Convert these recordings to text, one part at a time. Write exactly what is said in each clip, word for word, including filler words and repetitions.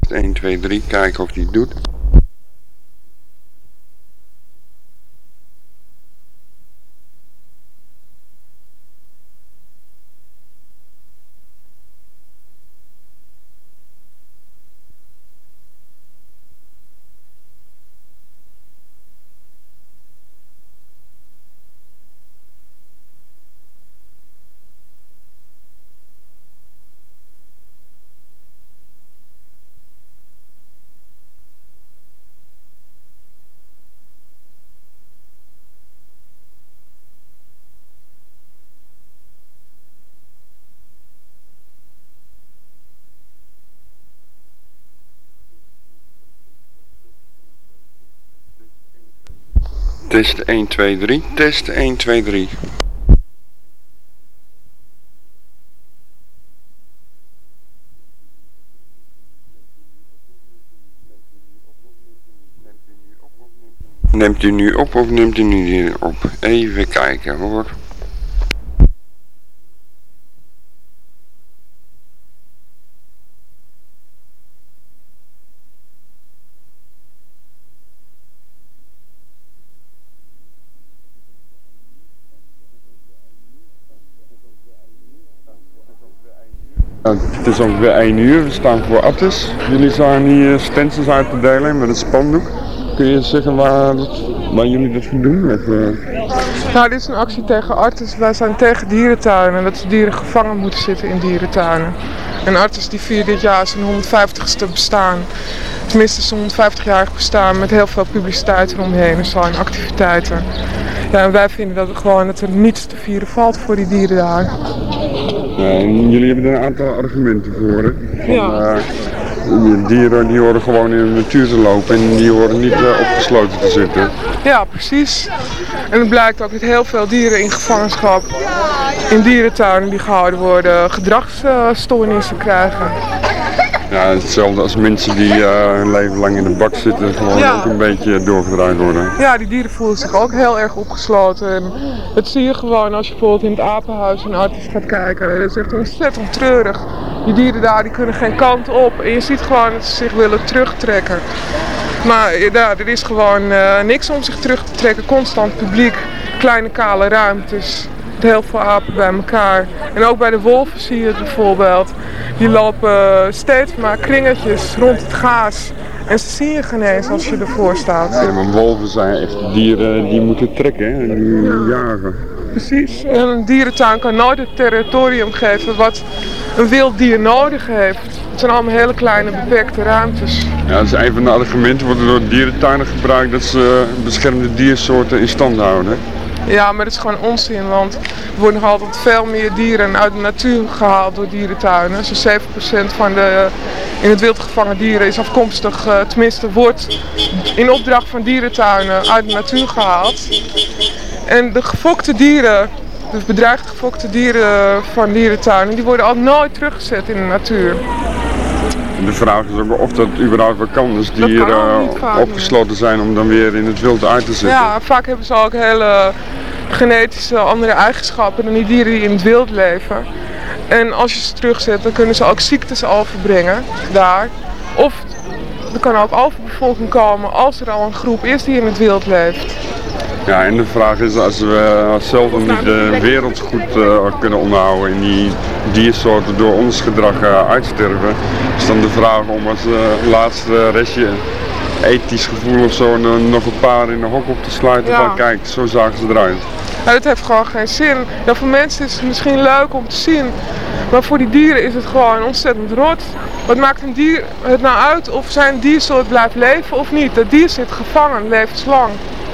één, twee, drie, kijken of hij het doet. Test één, twee, drie, test één, twee, drie. Neemt u nu op of neemt u nu niet op? Even kijken hoor. Het is ongeveer één uur, we staan voor Attis. Jullie zijn hier stencils uit te delen met het spandoek. Kun je zeggen waar, waar jullie dat voor doen? Of, uh... Nou, dit is een actie tegen Artis. Wij zijn tegen dierentuinen. Dat dieren gevangen moeten zitten in dierentuinen. En Artis die viert dit jaar zijn honderdvijftigste bestaan. Tenminste zijn honderdvijftigjarig bestaan met heel veel publiciteit eromheen en zo en activiteiten. Ja, en wij vinden dat, gewoon, dat er niets te vieren valt voor die dieren daar. Ja, en jullie hebben er een aantal argumenten voor. Hè? Van, ja. Uh, die dieren die horen gewoon in de natuur te lopen en die horen niet uh, opgesloten te zitten. Ja, precies. En het blijkt ook dat heel veel dieren in gevangenschap in dierentuinen die gehouden worden gedragsstoornissen krijgen. Ja, hetzelfde als mensen die uh, hun leven lang in de bak zitten, gewoon ja. ook een beetje doorgedraaid worden. Ja, die dieren voelen zich ook heel erg opgesloten. En dat zie je gewoon als je bijvoorbeeld in het apenhuis in Artis gaat kijken. Dat is echt ontzettend treurig. Die dieren daar die kunnen geen kant op en je ziet gewoon dat ze zich willen terugtrekken. Maar ja, er is gewoon uh, niks om zich terug te trekken, constant publiek, kleine kale ruimtes. Heel veel apen bij elkaar. En ook bij de wolven zie je het bijvoorbeeld. Die lopen steeds maar kringetjes rond het gaas. En ze zien je geen eens als je ervoor staat. Ja, maar wolven zijn echt dieren die moeten trekken en die ja. jagen. Precies. En een dierentuin kan nooit het territorium geven wat een wild dier nodig heeft. Het zijn allemaal hele kleine beperkte ruimtes. Ja, dat is een van de argumenten wordt door dierentuinen gebruikt dat ze beschermde diersoorten in stand houden. Ja, maar dat is gewoon onzin, want er worden nog altijd veel meer dieren uit de natuur gehaald door dierentuinen. Zo'n zeven procent van de in het wild gevangen dieren is afkomstig, uh, tenminste wordt in opdracht van dierentuinen uit de natuur gehaald. En de gefokte dieren, de bedreigde gefokte dieren van dierentuinen, die worden al nooit teruggezet in de natuur. De vraag is ook of dat überhaupt wel kan, dus dieren opgesloten zijn om dan weer in het wild uit te zetten. Ja, vaak hebben ze ook hele genetische andere eigenschappen dan die dieren die in het wild leven. En als je ze terugzet, dan kunnen ze ook ziektes overbrengen daar. Of er kan ook overbevolking komen als er al een groep is die in het wild leeft. Ja, en de vraag is, als we zelf nog niet de wereld goed uh, kunnen onderhouden en die diersoorten door ons gedrag uh, uitsterven, is dan de vraag om als uh, laatste restje ethisch gevoel of zo nog een paar in de hok op te sluiten ja. van kijk, zo zagen ze eruit. Ja, dat heeft gewoon geen zin. Ja, voor mensen is het misschien leuk om te zien, maar voor die dieren is het gewoon ontzettend rot. Wat maakt een dier het nou uit of zijn diersoort blijft leven of niet? Dat dier zit gevangen levenslang.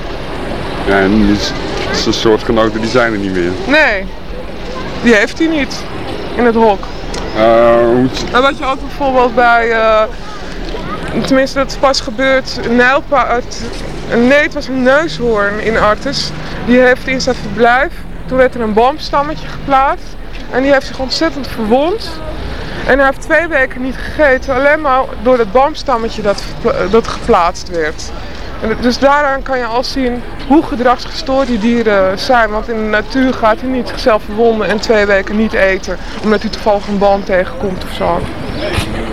Ja, en die, zijn soortgenoten die zijn er niet meer. Nee, die heeft hij niet in het hok. Uh, hoe... En wat je ook bijvoorbeeld bij, uh, tenminste dat is pas gebeurd, een nijlpaard, nee het was een neushoorn in Artis. Die heeft in zijn verblijf, toen werd er een boomstammetje geplaatst en die heeft zich ontzettend verwond. En hij heeft twee weken niet gegeten, alleen maar door het boomstammetje dat, dat geplaatst werd. En dus daaraan kan je al zien hoe gedragsgestoord die dieren zijn. Want in de natuur gaat hij niet zichzelf verwonden en twee weken niet eten. Omdat hij toevallig een boom tegenkomt of zo.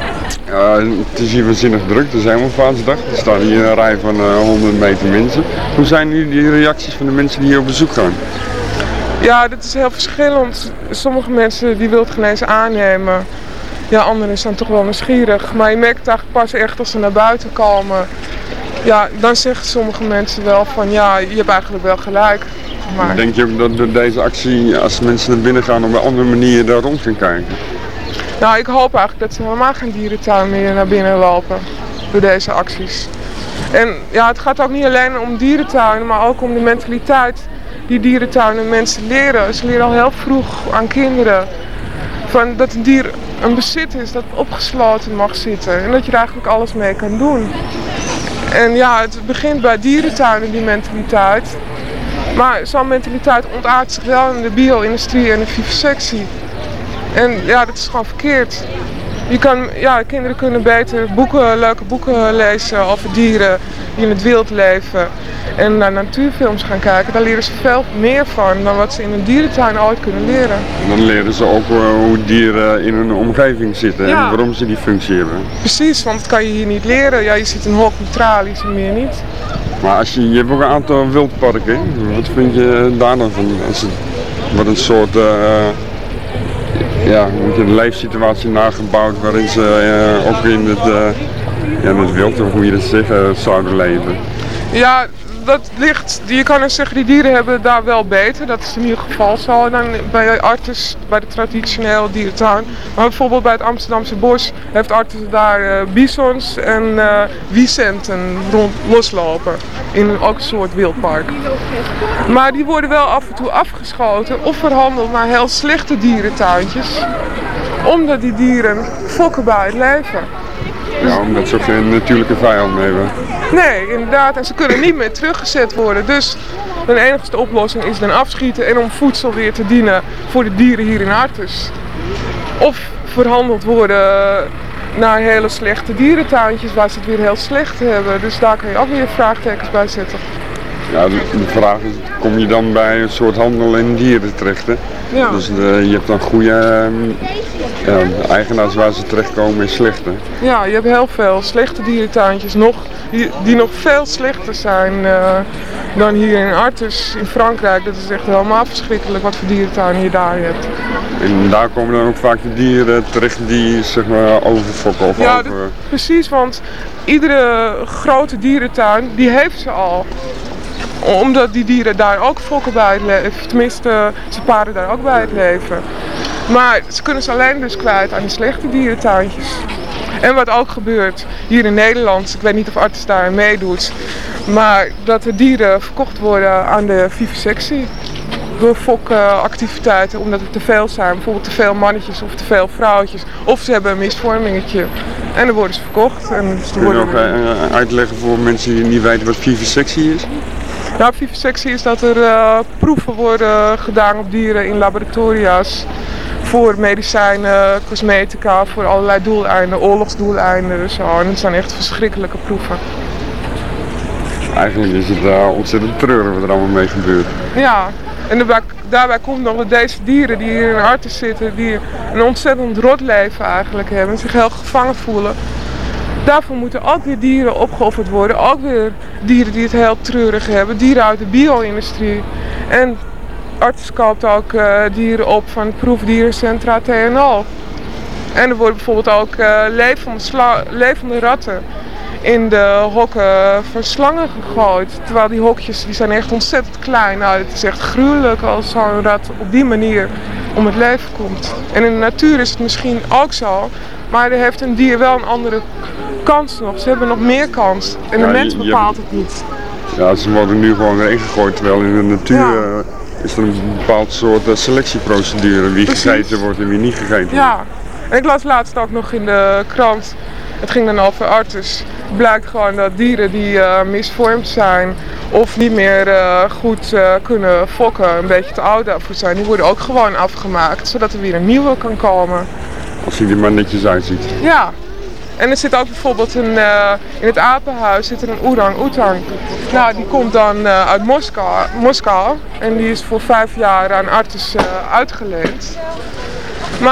Uh, het is hier waanzinnig druk, het is Hemelvaartsdag. Er staan hier een rij van uh, honderd meter mensen. Hoe zijn nu die reacties van de mensen die hier op bezoek gaan? Ja, dat is heel verschillend. Sommige mensen die willen het geen eens aannemen. Ja, anderen zijn toch wel nieuwsgierig. Maar je merkt het eigenlijk pas echt als ze naar buiten komen. Ja, dan zeggen sommige mensen wel van ja, je hebt eigenlijk wel gelijk. Maar... Denk je ook dat door deze actie, als mensen naar binnen gaan, op een andere manier daar rond gaan kijken? Nou, ik hoop eigenlijk dat ze helemaal geen dierentuin meer naar binnen lopen door deze acties. En ja, het gaat ook niet alleen om dierentuinen, maar ook om de mentaliteit die dierentuinen mensen leren. Ze leren al heel vroeg aan kinderen van dat een dier een bezit is dat opgesloten mag zitten en dat je er eigenlijk alles mee kan doen. En ja, het begint bij dierentuinen, die mentaliteit. Maar zo'n mentaliteit ontaardt zich wel in de bio-industrie en de vivisectie. En ja, dat is gewoon verkeerd. Je kan, ja, kinderen kunnen beter boeken, leuke boeken lezen over dieren die in het wild leven. En naar natuurfilms gaan kijken. Daar leren ze veel meer van dan wat ze in een dierentuin ooit kunnen leren. En dan leren ze ook uh, hoe dieren in hun omgeving zitten ja. en waarom ze die functie hebben. Precies, want dat kan je hier niet leren. Ja, je ziet een hok met tralies en meer niet. Maar als je, je hebt ook een aantal wildparken. Wat vind je daar dan van? Als het, wat een soort uh, ja, een leefsituatie nagebouwd waarin ze uh, ook in het, uh, ja, in het wild, of hoe je dat zegt, uh, zouden leven. Ja, dat ligt, je kan dus zeggen, die dieren hebben daar wel beter, dat is in ieder geval zo. En dan bij Artis, bij de traditionele dierentuin, maar bijvoorbeeld bij het Amsterdamse Bos heeft Artis daar uh, bisons en uh, wiesenten rond loslopen. In ook een soort wildpark. Maar die worden wel af en toe afgeschoten of verhandeld naar heel slechte dierentuintjes. Omdat die dieren fokken bij het leven. Ja, omdat ze ook geen natuurlijke vijanden hebben. Nee, inderdaad. En ze kunnen niet meer teruggezet worden. Dus de enige oplossing is dan afschieten en om voedsel weer te dienen voor de dieren hier in Artis. Of verhandeld worden naar hele slechte dierentuintjes waar ze het weer heel slecht hebben. Dus daar kan je ook weer vraagtekens bij zetten. Ja, de, de vraag is, kom je dan bij een soort handel in dieren terecht? Hè? Ja. Dus de, je hebt dan goede uh, ja, eigenaars waar ze terechtkomen en slechte. Ja, je hebt heel veel slechte dierentuintjes nog, die, die nog veel slechter zijn uh, dan hier in Artis in Frankrijk. Dat is echt helemaal verschrikkelijk wat voor dierentuinen je daar hebt. En daar komen dan ook vaak de dieren terecht die zeg maar overfokken of ja, over... dat, precies, want iedere grote dierentuin die heeft ze al. Omdat die dieren daar ook fokken bij het leven, tenminste ze paren daar ook bij het leven. Maar ze kunnen ze alleen dus kwijt aan die slechte dierentuintjes. En wat ook gebeurt hier in Nederland, ik weet niet of Artis daar meedoet, maar dat de dieren verkocht worden aan de vivisectie. Door fokactiviteiten, omdat er te veel zijn, bijvoorbeeld te veel mannetjes of te veel vrouwtjes. Of ze hebben een misvormingetje en dan worden ze verkocht. En dus Kun je worden nog uh, uitleggen voor mensen die niet weten wat vivisectie is? Nou, vivisectie is dat er uh, proeven worden gedaan op dieren in laboratoria's. Voor medicijnen, cosmetica, voor allerlei doeleinden, oorlogsdoeleinden en zo. En het zijn echt verschrikkelijke proeven. Eigenlijk is het uh, ontzettend treurig wat er allemaal mee gebeurt. Ja, en daarbij, daarbij komt nog dat deze dieren die hier in Artis zitten, die een ontzettend rot leven eigenlijk hebben en zich heel gevangen voelen. Daarvoor moeten ook weer dieren opgeofferd worden, ook weer dieren die het heel treurig hebben, dieren uit de bio-industrie. En Artis koopt ook uh, dieren op van het proefdierencentra T N O. En er worden bijvoorbeeld ook uh, levende, sla- levende ratten in de hokken van slangen gegooid. Terwijl die hokjes die zijn echt ontzettend klein. Nou, het is echt gruwelijk als zo'n rat op die manier om het leven komt. En in de natuur is het misschien ook zo, maar er heeft een dier wel een andere kans nog. Ze hebben nog meer kans. En de ja, mens bepaalt je, je, het niet. Ja, ze worden nu gewoon erin gegooid, terwijl in de natuur ja. uh, is er een bepaald soort uh, selectieprocedure. Wie Precies. gegeten wordt en wie niet gegeten wordt. Ja, en ik las laatst ook nog in de krant, het ging dan over Artis. Het blijkt gewoon dat dieren die uh, misvormd zijn of niet meer uh, goed uh, kunnen fokken, een beetje te oud daarvoor zijn, die worden ook gewoon afgemaakt, zodat er weer een nieuwe kan komen. Als hij er maar netjes uitziet. Ja. En er zit ook bijvoorbeeld een, uh, in het apenhuis zit er een orang-oetang. Nou, die komt dan uh, uit Moskou, Moskou en die is voor vijf jaar aan Artis uh, uitgeleend. Maar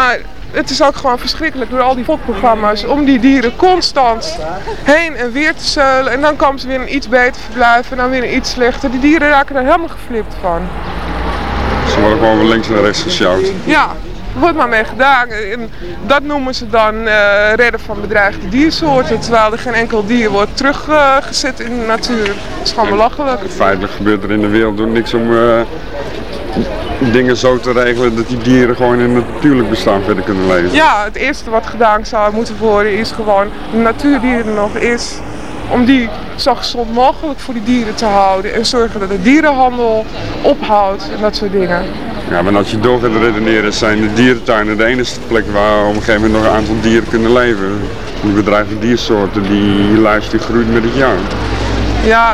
het is ook gewoon verschrikkelijk door al die fokprogramma's om die dieren constant heen en weer te zeulen. En dan komen ze weer in een iets beter verblijf en dan weer een iets slechter. Die dieren raken er helemaal geflipt van. Ze worden gewoon links en rechts gesjouwd. Ja, er wordt maar mee gedaan. En dat noemen ze dan uh, redden van bedreigde diersoorten, terwijl er geen enkel dier wordt teruggezet uh, in de natuur. Dat is gewoon belachelijk. Feitelijk gebeurt er in de wereld door niks om uh, dingen zo te regelen dat die dieren gewoon in het natuurlijk bestaan verder kunnen leven. Ja, het eerste wat gedaan zou moeten worden is gewoon de natuur die er nog is, om die zo gezond mogelijk voor die dieren te houden en zorgen dat de dierenhandel ophoudt en dat soort dingen. Ja, maar als je door gaat redeneren zijn de dierentuinen de enige plek waar op een gegeven moment nog een aantal dieren kunnen leven. Die bedreigde diersoorten, die lijst die groeit met het jaar. Ja,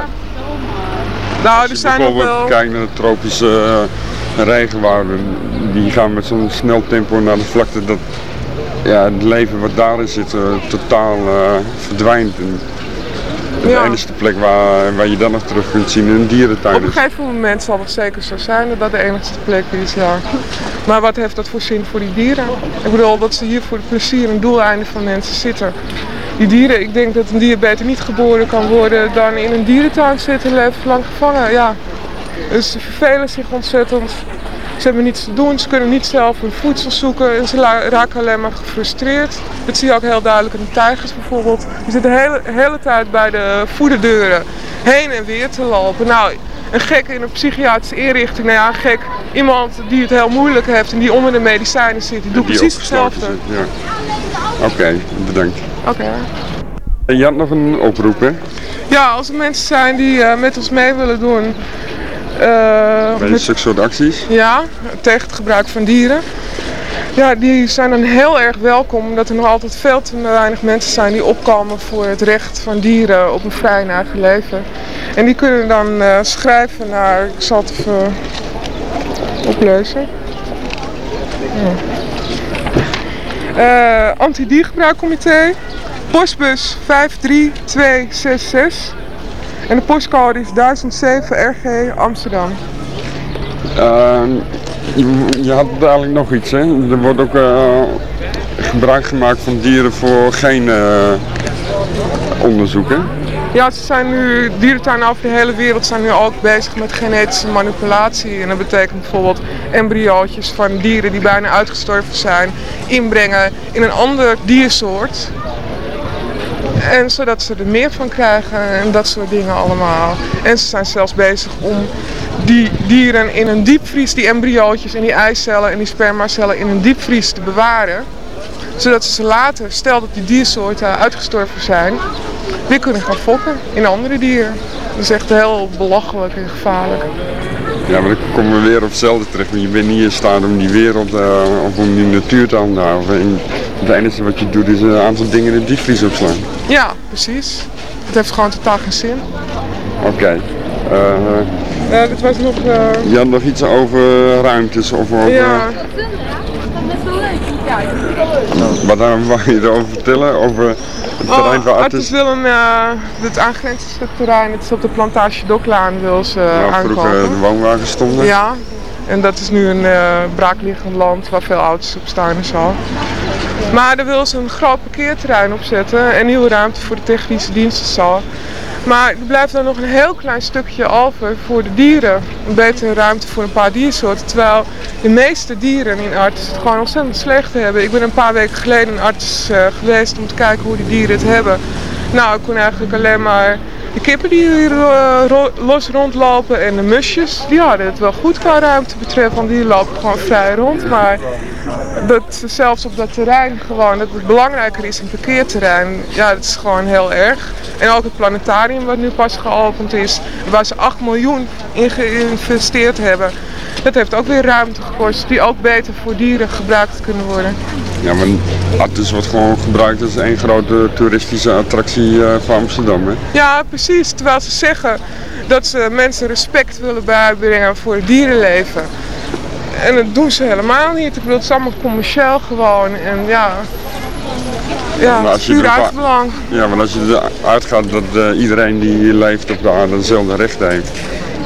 nou er zijn nog wel... Als je bijvoorbeeld kijkt naar de tropische uh, regenwouden, die gaan met zo'n snel tempo naar de vlakte dat ja, het leven wat daarin zit uh, totaal uh, verdwijnt. En de ja. enige plek waar, waar je dan nog terug kunt zien in een dierentuin. Op een gegeven moment zal het zeker zo zijn dat dat de enige plek is, ja. Maar wat heeft dat voor zin voor die dieren? Ik bedoel dat ze hier voor het plezier en doeleinden van mensen zitten. Die dieren, ik denk dat een dier beter niet geboren kan worden dan in een dierentuin zitten en leven lang gevangen, ja. Dus ze vervelen zich ontzettend. Ze hebben niets te doen, ze kunnen niet zelf hun voedsel zoeken en ze raken alleen maar gefrustreerd. Dat zie je ook heel duidelijk in de tijgers bijvoorbeeld. Die zitten de hele, hele tijd bij de voederdeuren heen en weer te lopen. Nou, een gek in een psychiatrische inrichting, nou ja, een gek. Iemand die het heel moeilijk heeft en die onder de medicijnen zit, die doet die precies hetzelfde. Ja. Oké, okay, bedankt. Oké. Okay. Je had nog een oproep, hè? Ja, als er mensen zijn die uh, met ons mee willen doen. Uh, Bij met, zulke soort acties? Ja, tegen het gebruik van dieren. Ja, die zijn dan heel erg welkom, omdat er nog altijd veel te weinig mensen zijn die opkomen voor het recht van dieren op een vrij en eigen leven. En die kunnen dan uh, schrijven naar, ik zal het even oplezen. Ja. Uh, Anti-diergebruikcomité, postbus vijf drie twee zes zes. En de postcode is duizend zeven R G Amsterdam. Uh, je, je had eigenlijk nog iets, hè? Er wordt ook uh, gebruik gemaakt van dieren voor geen uh, onderzoeken. Ja, ze zijn nu, dierentuinen over de hele wereld zijn nu ook bezig met genetische manipulatie. En dat betekent bijvoorbeeld embryootjes van dieren die bijna uitgestorven zijn, inbrengen in een ander diersoort. En zodat ze er meer van krijgen en dat soort dingen allemaal. En ze zijn zelfs bezig om die dieren in een diepvries, die embryootjes en die eicellen en die spermacellen in een diepvries te bewaren. Zodat ze ze later, stel dat die diersoorten uitgestorven zijn, weer kunnen gaan fokken in andere dieren. Dat is echt heel belachelijk en gevaarlijk. Ja, maar dan komen we weer op hetzelfde terecht. Want je bent niet in staat om die wereld uh, of om die natuur te handhaven. En het enige wat je doet is een aantal dingen in de diepvries opslaan. Ja, precies. Het heeft gewoon totaal geen zin. Oké. Okay. Uh, uh, dit was nog... Uh... Je had nog iets over ruimtes of over... Ja. Wat dan wou je erover vertellen? Over het terrein van oh, Artis? Artis wil een, uh, het aangrenzende stuk terrein, het is op de plantage Doklaan, wil ze uh, nou, aankopen. vroeger de woonwagens stonden. Ja, en dat is nu een uh, braakliggend land waar veel auto's op staan en zo. Maar daar wil ze een groot parkeerterrein op zetten en nieuwe ruimte voor de technische diensten zo. Maar er blijft dan nog een heel klein stukje over voor de dieren. Een betere ruimte voor een paar diersoorten. Terwijl de meeste dieren in Artis het gewoon ontzettend slecht hebben. Ik ben een paar weken geleden in Artis uh, geweest om te kijken hoe die dieren het hebben. Nou, ik kon eigenlijk alleen maar de kippen die hier uh, ro los rondlopen en de musjes. Die hadden het wel goed qua ruimte betreft, want die lopen gewoon vrij rond. Maar dat zelfs op dat terrein gewoon, dat het belangrijker is, een parkeerterrein, ja, dat is gewoon heel erg. En ook het planetarium wat nu pas geopend is, waar ze acht miljoen in geïnvesteerd hebben. Dat heeft ook weer ruimte gekost die ook beter voor dieren gebruikt kunnen worden. Ja, maar Artis wordt gewoon gebruikt als één grote toeristische attractie uh, van Amsterdam, hè? Ja, precies. Terwijl ze zeggen dat ze mensen respect willen bijbrengen voor het dierenleven. En dat doen ze helemaal niet. Ik bedoel, het is allemaal commercieel gewoon. En ja, ja het is puur uitbelang. Ja, maar als je eruit gaat dat uh, iedereen die hier leeft op de aarde hetzelfde recht heeft.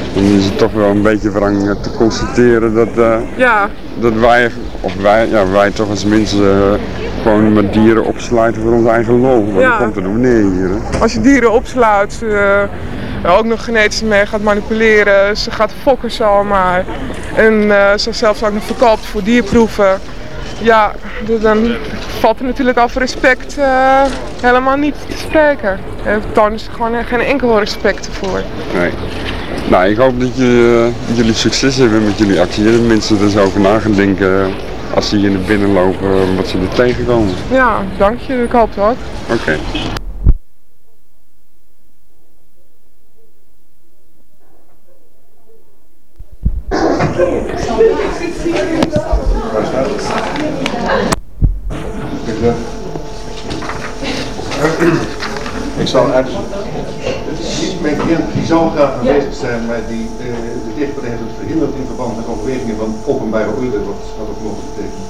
dan is het toch wel een beetje wrang te constateren dat, uh, ja. dat wij, of wij, ja, wij toch als mensen uh, gewoon met dieren opsluiten voor ons eigen lol. Want ja. dat komt er ook neer hier. Hè? Als je dieren opsluit, uh, ook nog genetisch mee gaat manipuleren, ze gaat fokken zomaar en uh, ze zelfs ook nog verkoopt voor dierproeven. Ja, dan valt er natuurlijk over respect uh, helemaal niet te spreken. Er tonen ze gewoon geen enkel respect ervoor. Nee. Nou, ik hoop dat, je, dat jullie succes hebben met jullie actie. Dat mensen er zo over na gaan denken als ze hier naar binnen lopen, wat ze er tegenkomen. Ja, dank je. Ik hoop het ook. Oké. Okay. Ik zal uit. Mijn cliënt die zou graag aanwezig zijn, maar die, uh, de dichtpartij heeft het verhinderd in verband met overwegingen van openbare orde, wat, wat ook mogen betekenen.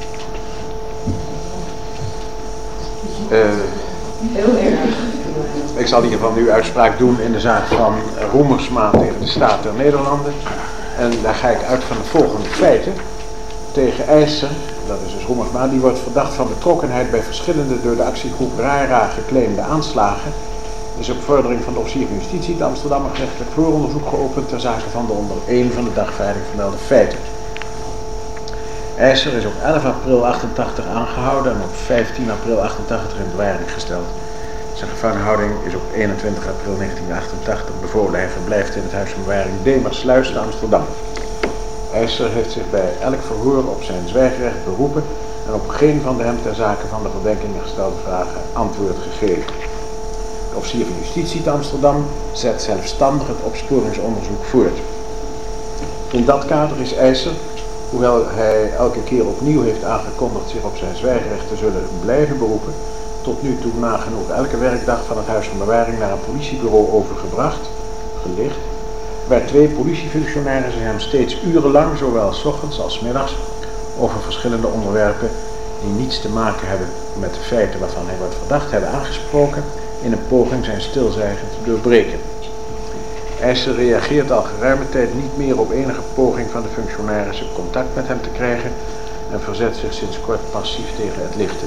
Uh, Heel erg. Ik zal in ieder geval nu uitspraak doen in de zaak van Roemersma tegen de Staat der Nederlanden. En daar ga ik uit van de volgende feiten. Tegen IJzer, dat is dus Roemersma, die wordt verdacht van betrokkenheid bij verschillende door de actiegroep RARA geclaimde aanslagen. Is op vordering van de officier van justitie te Amsterdam een gerechtelijk vooronderzoek geopend ter zake van de onder één van de dagvaarding vermelde feiten. IJzer is op elf april achtentachtig aangehouden en op vijftien april achtentachtig in bewaring gesteld. Zijn gevangenhouding is op eenentwintig april negentienhonderdachtentachtig bevolen. Hij verblijft in het huis van bewaring Demersluis te Amsterdam. IJzer heeft zich bij elk verhoor op zijn zwijgrecht beroepen en op geen van de hem ter zake van de verdenking gestelde vragen antwoord gegeven. De officier van justitie te Amsterdam zet zelfstandig het opsporingsonderzoek voort. In dat kader is IJzer, hoewel hij elke keer opnieuw heeft aangekondigd zich op zijn zwijgrecht te zullen blijven beroepen, tot nu toe nagenoeg elke werkdag van het huis van bewaring naar een politiebureau overgebracht, gelicht, waar twee politiefunctionarissen hem steeds urenlang, zowel 's ochtends als 's middags, over verschillende onderwerpen die niets te maken hebben met de feiten waarvan hij wordt verdacht hebben aangesproken, in een poging zijn stilzwijgen te doorbreken. IJzer reageert al geruime tijd niet meer op enige poging van de functionarissen contact met hem te krijgen en verzet zich sinds kort passief tegen het lichten.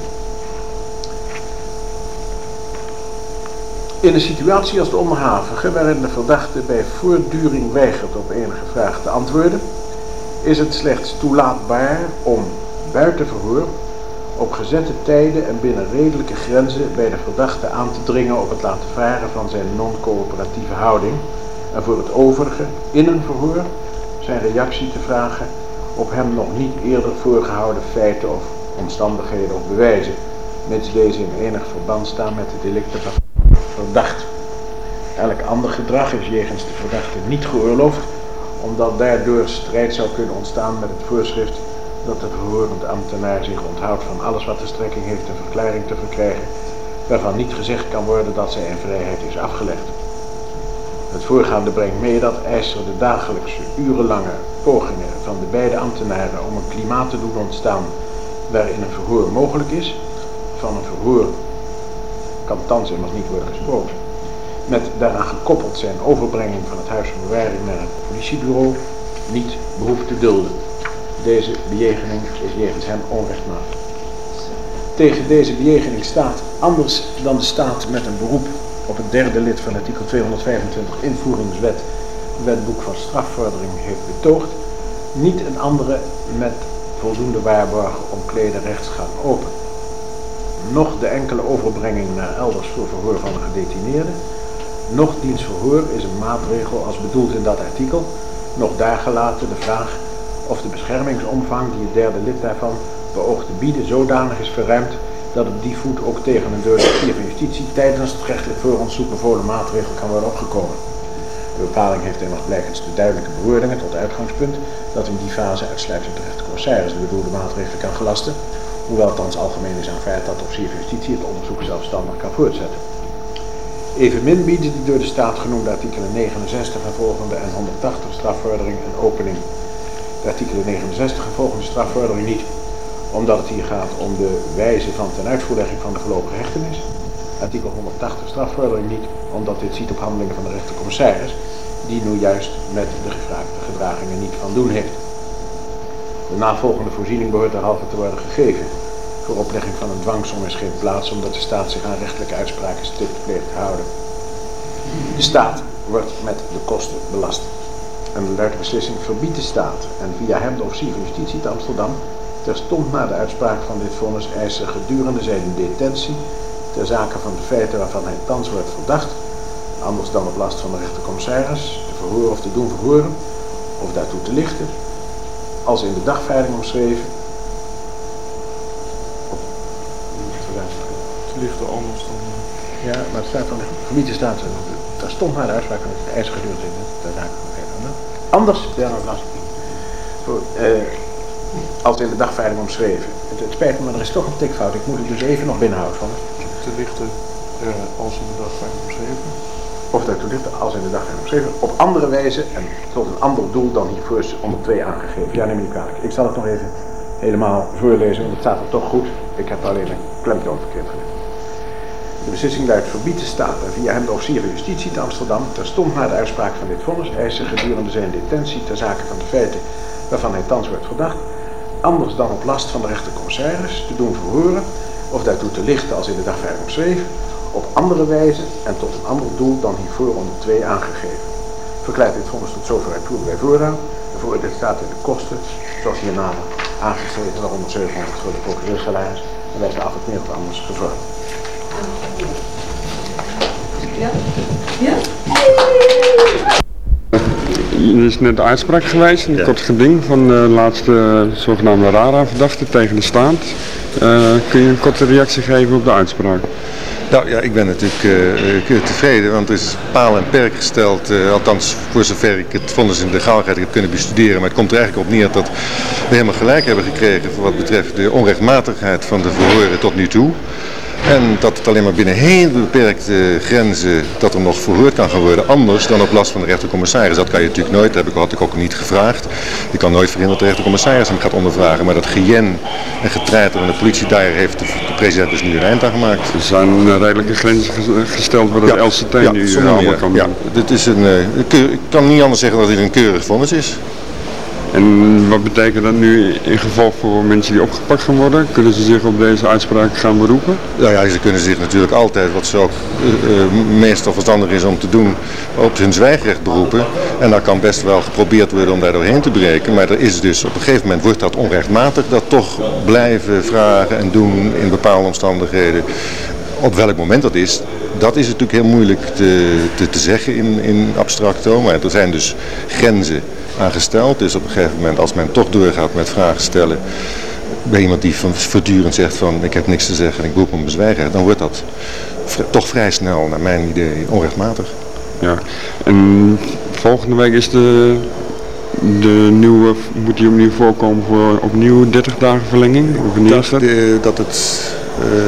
In een situatie als de onderhavige, waarin de verdachte bij voortduring weigert op enige vraag te antwoorden, is het slechts toelaatbaar om buiten verhoor op gezette tijden en binnen redelijke grenzen bij de verdachte aan te dringen op het laten varen van zijn non-coöperatieve houding en voor het overige in een verhoor zijn reactie te vragen op hem nog niet eerder voorgehouden feiten of omstandigheden of bewijzen, mits deze in enig verband staan met de delicten van verdacht. Elk ander gedrag is jegens de verdachte niet geoorloofd, omdat daardoor strijd zou kunnen ontstaan met het voorschrift dat de verhorend ambtenaar zich onthoudt van alles wat de strekking heeft een verklaring te verkrijgen, waarvan niet gezegd kan worden dat zij in vrijheid is afgelegd. Het voorgaande brengt mee dat IJzer de dagelijkse urenlange pogingen van de beide ambtenaren om een klimaat te doen ontstaan waarin een verhoor mogelijk is, van een verhoor kan thans immers niet worden gesproken, met daaraan gekoppeld zijn overbrenging van het huis van bewaring naar het politiebureau, niet behoeft te dulden. Deze bejegening is jegens hem onrechtmatig. Tegen deze bejegening staat, anders dan de staat met een beroep op het derde lid van artikel tweehonderdvijfentwintig invoeringswet, wetboek van strafvordering heeft betoogd, niet een andere met voldoende waarborgen omklede rechtsgang open. Nog de enkele overbrenging naar elders voor verhoor van een gedetineerde, nog diens verhoor is een maatregel als bedoeld in dat artikel, nog daargelaten de vraag of de beschermingsomvang die het derde lid daarvan beoogt te bieden zodanig is verruimd dat op die voet ook tegen een door de officier van justitie tijdens het gerechtelijk vooronderzoek bevolen maatregel kan worden opgekomen. De bepaling heeft immers blijkens de duidelijke bewoordingen tot uitgangspunt dat in die fase uitsluitend de rechtercommissaris de bedoelde maatregelen kan gelasten, hoewel het thans algemeen is aanvaard dat de officier van justitie het onderzoek zelfstandig kan voortzetten. Evenmin bieden de door de staat genoemde artikelen negenenzestig en volgende en honderdtachtig strafvordering een opening. De artikelen negenenzestig en volgende strafvordering niet, omdat het hier gaat om de wijze van tenuitvoerlegging van de voorlopige hechtenis. Artikel honderdtachtig strafvordering niet, omdat dit ziet op handelingen van de rechtercommissaris, die nu juist met de gevraagde gedragingen niet van doen heeft. De navolgende voorziening behoort derhalve te worden gegeven. Voor oplegging van een dwangsom is geen plaats, omdat de staat zich aan rechtelijke uitspraken stipt pleegt te houden. De staat wordt met de kosten belast. Een luide beslissing verbiedt de staat en via hem de officier van justitie te Amsterdam terstond na de uitspraak van dit vonnis eisen gedurende zijn detentie ter zake van de feiten waarvan hij thans wordt verdacht, anders dan op last van de rechtercommissaris, te verhoren of te doen verhoren, of daartoe te lichten, als in de dagvaarding omschreven. Te lichten anders dan... Ja, maar het staat van verbieden staat er stond na de uitspraak van het eisen gedurende zijn ter zake van de feiten. Anders, ja, dat voor, uh, als in de dagvaarding omschreven. Het, het spijt me, maar er is toch een tikfout. Ik moet het dus even nog binnenhouden van. Te lichten uh, als in de dagvaarding omschreven. Of daartoe lichten als in de dagvaarding omschreven. Op andere wijze en tot een ander doel dan hiervoor is onder twee aangegeven. Ja, neem me niet kwalijk. Ik zal het nog even helemaal voorlezen, want het staat er toch goed. Ik heb alleen een klemtoon verkeerd gedaan. De beslissing luidt verbiedt de staat en via hem de officier van justitie te Amsterdam terstond na de uitspraak van dit vonnis eisen gedurende zijn detentie ter zake van de feiten waarvan hij thans wordt verdacht, anders dan op last van de rechtercommissaris te doen verhoren of daartoe te lichten als in de dagvaarding omschreven, op andere wijze en tot een ander doel dan hiervoor onder twee aangegeven. Verklaart dit vonnis tot zover uitvoerig bij voorraad. De veroordeelde staat in de kosten, zoals hierna aangegeven, waaronder zevenhonderd voor de procureursalaris en wijst af het meer of anders gevormd. Ja? Ja? Er is net de uitspraak geweest, een ja. kort geding van de laatste zogenaamde RARA-verdachte tegen de staat. Uh, kun je een korte reactie geven op de uitspraak? Nou ja, ik ben natuurlijk uh, tevreden, want er is paal en perk gesteld, uh, althans voor zover ik het vonnis in de legaalheid heb kunnen bestuderen. Maar het komt er eigenlijk op neer dat we helemaal gelijk hebben gekregen voor wat betreft de onrechtmatigheid van de verhoren tot nu toe. En dat het alleen maar binnen heel beperkte grenzen dat er nog verhoord kan gaan worden, anders dan op last van de rechtercommissaris. Dat kan je natuurlijk nooit, dat heb ik, had ik ook niet gevraagd. Je kan nooit verhinderen dat de rechtercommissaris hem gaat ondervragen. Maar dat gejen en getreiter van de politie, daar heeft de, de president dus nu een eind aan gemaakt. Er zijn redelijke grenzen gesteld waar het ja, L C T ja, nu allemaal kan ja, dit is een, uh, ik kan niet anders zeggen dat dit een keurig vonnis is. En wat betekent dat nu in geval voor mensen die opgepakt gaan worden? Kunnen ze zich op deze uitspraak gaan beroepen? Nou ja, ze kunnen zich natuurlijk altijd, wat zo ook uh, meestal verstandig is om te doen, op hun zwijgrecht beroepen. En dat kan best wel geprobeerd worden om daar doorheen te breken. Maar er is dus op een gegeven moment wordt dat onrechtmatig, dat toch blijven vragen en doen in bepaalde omstandigheden. Op welk moment dat is, dat is natuurlijk heel moeilijk te, te, te zeggen in, in abstracto. Maar er zijn dus grenzen aangesteld. Dus op een gegeven moment, als men toch doorgaat met vragen stellen bij iemand die van, voortdurend zegt van ik heb niks te zeggen en ik beroep op mijn zwijgrecht, dan wordt dat v- toch vrij snel, naar mijn idee, onrechtmatig. Ja, en volgende week is de, de nieuwe, moet die opnieuw voorkomen voor opnieuw dertig dagen verlenging? Of wanneer Dat, is dat? de, dat het uh,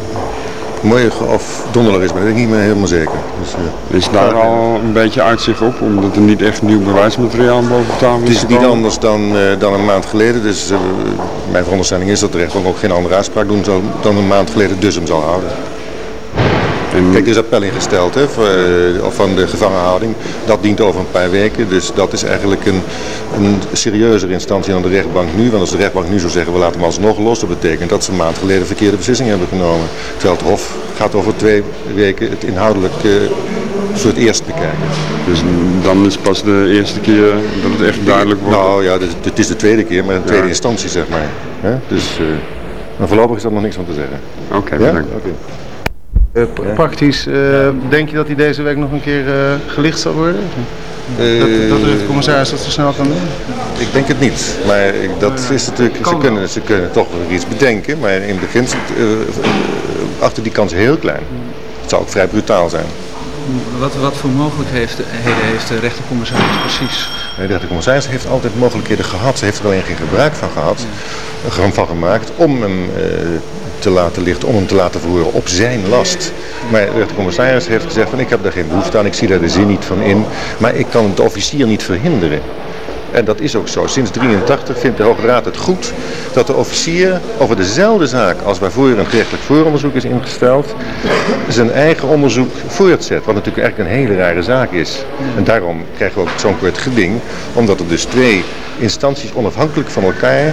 morgen of donderdag is, maar dat weet ik niet meer helemaal zeker. Dus, uh, is daar al een beetje uitzicht op, omdat er niet echt nieuw bewijsmateriaal boven tafel is? Het is niet anders dan, uh, dan een maand geleden, dus uh, mijn veronderstelling is dat de rechter ook geen andere uitspraak doen zal dan een maand geleden dus hem zal houden. En... Kijk, er is appel ingesteld hè, voor, uh, van de gevangenhouding. Dat dient over een paar weken, dus dat is eigenlijk een, een serieuzere instantie dan de rechtbank nu. Want als de rechtbank nu zou zeggen, we laten hem alsnog los, dat betekent dat ze een maand geleden verkeerde beslissing hebben genomen. Terwijl het Hof gaat over twee weken het inhoudelijk uh, voor het eerst bekijken. Dus dan is pas de eerste keer dat het echt duidelijk wordt? Nou ja, het, het is de tweede keer, maar in tweede ja. instantie zeg maar. Hè? Dus, uh, maar voorlopig is daar nog niks van te zeggen. Oké, okay, ja? bedankt. Okay. Uh, praktisch, uh, denk je dat hij deze week nog een keer uh, gelicht zal worden? Uh, dat, dat de commissaris dat zo snel kan doen? Ik denk het niet, maar ik, dat is natuurlijk, ze kunnen, ze kunnen toch wel iets bedenken, maar in het begin uh, uh, achter die kans heel klein. Het zou ook vrij brutaal zijn. Wat, wat voor mogelijkheden heeft de rechtercommissaris precies? De rechtercommissaris heeft altijd mogelijkheden gehad, ze heeft er alleen geen gebruik van gehad, ja. van gemaakt om hem uh, te laten lichten, om hem te laten verhoren op zijn last. Maar de rechtercommissaris heeft gezegd van ik heb daar geen behoefte aan, ik zie daar de zin niet van in, maar ik kan de officier niet verhinderen. En dat is ook zo. Sinds negentien drieëntachtig vindt de Hoge Raad het goed dat de officier over dezelfde zaak als waarvoor een gerechtelijk vooronderzoek is ingesteld, zijn eigen onderzoek voortzet. Wat natuurlijk eigenlijk een hele rare zaak is. En daarom krijgen we ook zo'n kort geding, omdat er dus twee instanties onafhankelijk van elkaar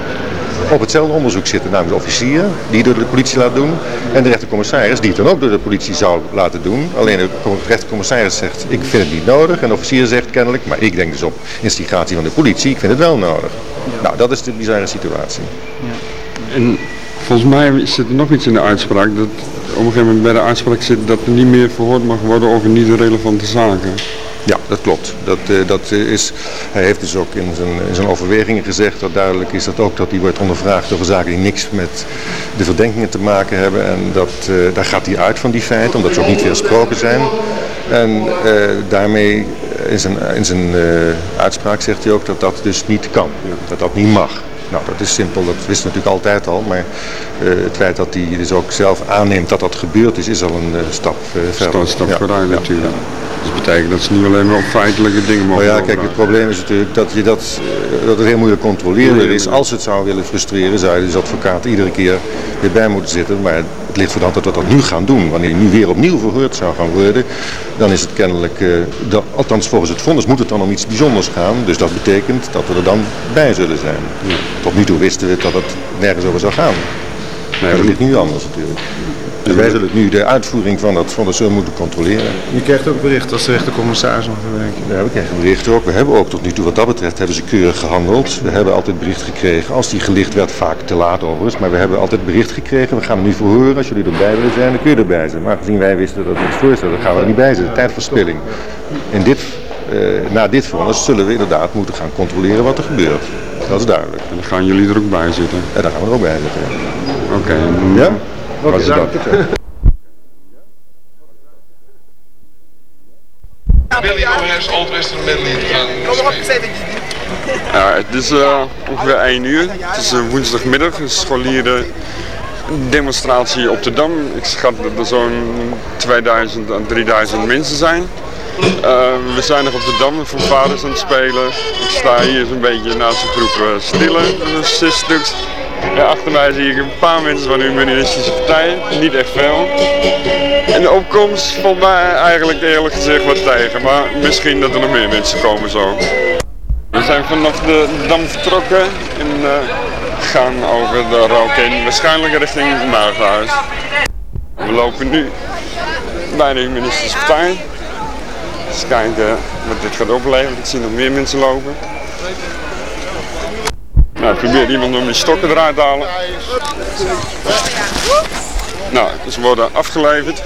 op hetzelfde onderzoek zitten, namelijk de officier die het door de politie laat doen en de rechtercommissaris die het dan ook door de politie zou laten doen. Alleen de rechtercommissaris zegt ik vind het niet nodig en de officier zegt kennelijk, maar ik denk dus op instigatie van de politie, ik vind het wel nodig. Ja. Nou, dat is de bizarre situatie. Ja. En volgens mij zit er nog iets in de uitspraak, dat op een gegeven moment bij de uitspraak zit dat er niet meer verhoord mag worden over niet relevante zaken. Ja, dat klopt. Dat, uh, dat is, hij heeft dus ook in zijn, in zijn overwegingen gezegd dat duidelijk is dat ook dat hij wordt ondervraagd over zaken die niks met de verdenkingen te maken hebben. En dat, uh, daar gaat hij uit van die feiten, omdat ze ook niet weersproken zijn. En uh, daarmee in zijn, in zijn uh, uitspraak zegt hij ook dat dat dus niet kan, dat dat niet mag. Nou, dat is simpel, dat wist natuurlijk altijd al, maar uh, het feit dat hij dus ook zelf aanneemt dat dat gebeurd is, is al een uh, stap uh, verder. Een stap ja. vooruit natuurlijk. Ja. Dus dat betekent dat ze niet alleen maar op feitelijke dingen mogen. Nou ja, kijk, het probleem is natuurlijk dat, je dat, uh, dat het heel moeilijk controleerbaar is. Als het zou willen frustreren, zou je dus advocaat iedere keer weer bij moeten zitten. Maar het ligt voor de hand dat we dat nu gaan doen. Wanneer je nu weer opnieuw verhoord zou gaan worden, dan is het kennelijk, uh, dat, althans volgens het vonnis moet het dan om iets bijzonders gaan. Dus dat betekent dat we er dan bij zullen zijn. Ja. Tot nu toe wisten we dat het nergens over zou gaan. Nee, dat ligt nu anders natuurlijk. Dus wij zullen nu de uitvoering van dat vonnis moeten controleren. Je krijgt ook bericht als de rechtercommissaris nog werken. Ja, we krijgen berichten ook. We hebben ook tot nu toe wat dat betreft hebben ze keurig gehandeld. We hebben altijd bericht gekregen, als die gelicht werd, vaak te laat overigens, maar we hebben altijd bericht gekregen. We gaan er nu verhoren, als jullie erbij willen zijn, dan kun je erbij zijn. Maar gezien wij wisten dat het niet voorstel, dan gaan we er niet bij zitten. Tijdverspilling. In dit, uh, na dit vonnis zullen we inderdaad moeten gaan controleren wat er gebeurt. Dat is duidelijk. En dan gaan jullie er ook bij zitten? Ja, daar gaan we er ook bij zitten. Oké. Okay, ja? Wat is dat? Billy O'Reilly's Old Western Medley gaan spelen. Ja, het is uh, ongeveer één uur. Het is uh, woensdagmiddag, een scholieren demonstratie op de Dam. Ik schat dat er zo'n tweeduizend à drieduizend mensen zijn. Uh, we zijn nog op de Dam, van vaders aan het spelen. Ik sta hier zo'n beetje naast de groep uh, stille, zes stuks. Ja, achter mij zie ik een paar mensen van de Humanistische Partij, niet echt veel. En de opkomst valt mij eigenlijk eerlijk gezegd wat tegen, maar misschien dat er nog meer mensen komen zo. We zijn vanaf de Dam vertrokken en uh, gaan over de Rook heen, waarschijnlijk richting het Maagdenhuis. We lopen nu bij de Humanistische Partij. Eens kijken wat dit gaat opleveren, ik zie nog meer mensen lopen. Nou, probeer iemand om die stokken eruit te halen. Nou, ze worden afgeleverd.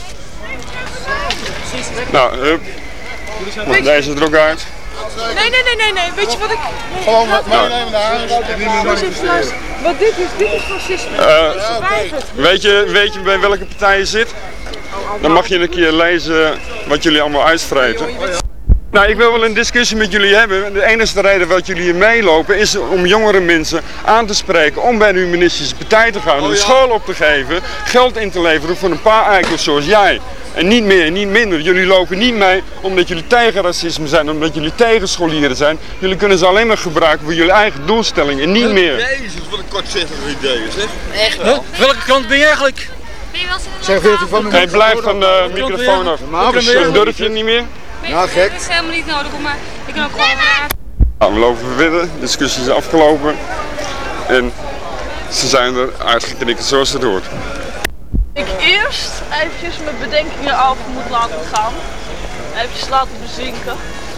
Nou, hup. Mag deze er ook uit? Nee, nee, nee, nee, nee. Weet je wat ik... Gewoon wat meenemen naar huis. Wat dit is, dit is fascisme. Uh, weet, je, weet je bij welke partij je zit? Dan mag je een keer lezen wat jullie allemaal uitvreten. Nou, ik wil wel een discussie met jullie hebben. De enige reden dat jullie hier meelopen is om jongere mensen aan te spreken om bij de Humanistische Partij te gaan, een school op te geven, geld in te leveren voor een paar eikels zoals jij. En niet meer, niet minder. Jullie lopen niet mee omdat jullie tegen racisme zijn, omdat jullie tegen scholieren zijn. Jullie kunnen ze alleen maar gebruiken voor jullie eigen doelstelling en niet meer. Jezus, wat een kortzichtig idee zeg. Echt wel. Huh? Welke kant ben je eigenlijk? Zeg, wilt u van de hey, blijf van de microfoon af. Durf je niet meer? Nou, gek. Dat is helemaal niet nodig, maar ik kan ook gewoon... Nou, we lopen verder, de discussie is afgelopen en ze zijn er uitgeknikt zoals het hoort. Ik eerst eventjes mijn bedenkingen over moet laten gaan, eventjes laten bezinken.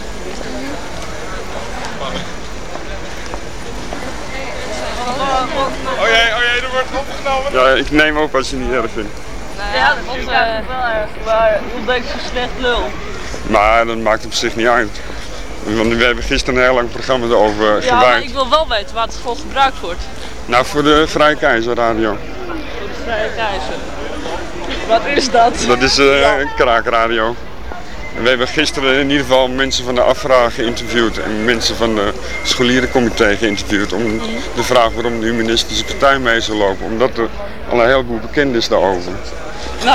Oh jee, oh jee, er wordt opgenomen. Ja, ik neem op als je het niet erg vindt. Ja, dat vind ik eigenlijk wel erg, maar hoe ben ik zo slecht lul? Maar dat maakt op zich niet uit. Want we hebben gisteren een heel lang programma erover gewijd. Ja, maar ik wil wel weten waar het voor gebruikt wordt. Nou, voor de Vrije Keizer Radio. Voor de Vrije Keizer. Wat is dat? Dat is uh, ja. een kraakradio. En we hebben gisteren in ieder geval mensen van de Afra geïnterviewd en mensen van de scholierencomité geïnterviewd om de vraag waarom de Humanistische Partij mee zou lopen, omdat er al een heleboel bekend is daarover. Nou,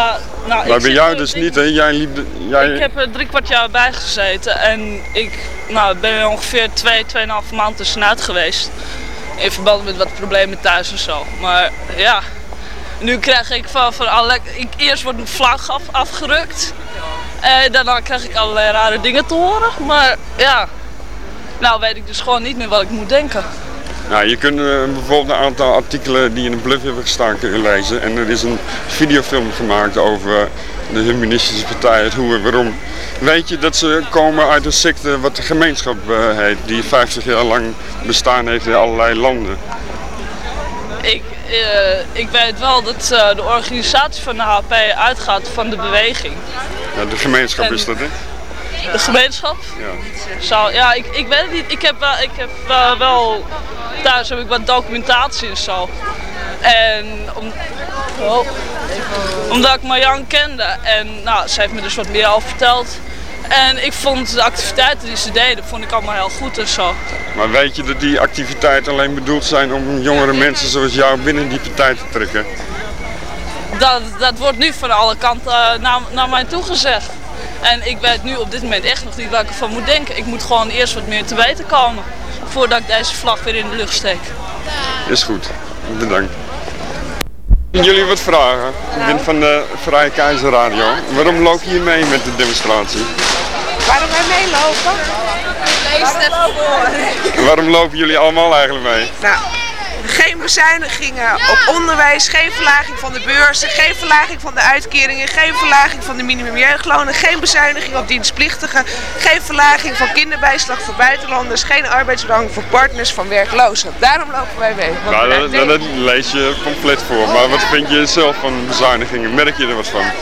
Nou, maar ik bij jou zit, dus ik, niet, hè? Jij liep de, jij... Ik heb er drie kwart jaar bij gezeten en ik nou, ben er ongeveer twee, tweeënhalf maand tussenuit geweest. In verband met wat problemen thuis en zo. Maar ja, nu krijg ik van, van alle... Ik, eerst wordt een vlag af, afgerukt. En daarna krijg ik allerlei rare dingen te horen. Maar ja, nou weet ik dus gewoon niet meer wat ik moet denken. Nou, je kunt uh, bijvoorbeeld een aantal artikelen die in de Bluff hebben gestaan kunnen lezen. En er is een videofilm gemaakt over de Humanistische Partij, het hoe en waarom. Weet je dat ze komen uit een secte wat de gemeenschap uh, heet, die vijftig jaar lang bestaan heeft in allerlei landen. Ik, uh, ik weet wel dat uh, de organisatie van de H P uitgaat van de beweging. Ja, de gemeenschap en is dat, hè? De gemeenschap? Ja. Zou, ja, ik, ik weet het niet. Ik heb, uh, ik heb uh, wel... Thuis heb ik wat documentatie en zo. En om, oh, omdat ik Marjan kende en nou, ze heeft me dus wat meer over verteld. En ik vond de activiteiten die ze deden, vond ik allemaal heel goed en zo. Maar weet je dat die activiteiten alleen bedoeld zijn om jongere mensen zoals jou binnen die partij te trekken? Dat, dat wordt nu van alle kanten uh, naar, naar mij toe gezegd. En ik weet nu op dit moment echt nog niet wat ik ervan moet denken. Ik moet gewoon eerst wat meer te weten komen voordat ik deze vlag weer in de lucht steek. Is goed, bedankt. Jullie wat vragen? Ik ben van de Vrije Keizer Radio. Waarom loop je hier mee met de demonstratie? Waarom wij meelopen? Lees het even voor. Waarom lopen jullie allemaal eigenlijk mee? Nou, geen bezuinigingen op onderwijs, geen verlaging van de beurzen, geen verlaging van de uitkeringen, geen verlaging van de minimumjeugdlonen, geen bezuiniging op dienstplichtigen, geen verlaging van kinderbijslag voor buitenlanders, geen arbeidsbelang voor partners van werklozen. Daarom lopen wij mee. Nou, dat, dat, dat lees je compleet voor, maar wat vind je zelf van bezuinigingen? Merk je er wat van?